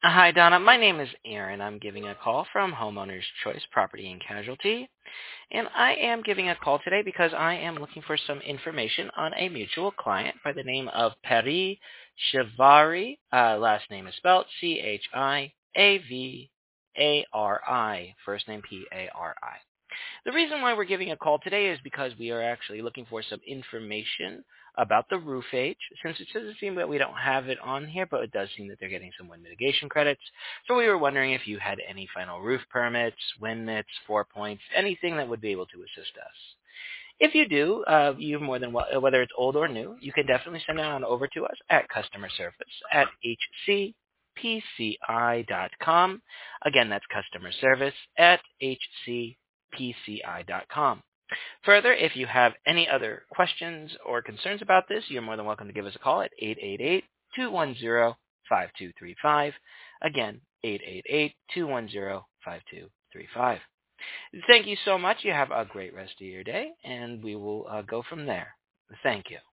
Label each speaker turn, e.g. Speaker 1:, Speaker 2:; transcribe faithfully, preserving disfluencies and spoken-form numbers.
Speaker 1: Uh, Hi, Donna. My name is Aaron. I'm giving a call from Homeowners Choice Property and Casualty. And I am giving a call today because I am looking for some information on a mutual client by the name of Peri Chivari. Uh, last name is spelled C H I A V A R I. First name P A R I. The reason why we're giving a call today is because we are actually looking for some information about the roof age, since it doesn't seem that we don't have it on here, but it does seem that they're getting some wind mitigation credits. So we were wondering if you had any final roof permits, wind mits, four points, anything that would be able to assist us. If you do, uh, you're more than wel- whether it's old or new, you can definitely send it on over to us at customer service at h c p c i dot com. Again, that's customer service at h c p c i dot com. Further, if you have any other questions or concerns about this, you're more than welcome to give us a call at eight eight eight, two one zero, five two three five. Again, eight eight eight, two one zero, five two three five. Thank you so much. You have a great rest of your day, and we will uh, go from there. Thank you.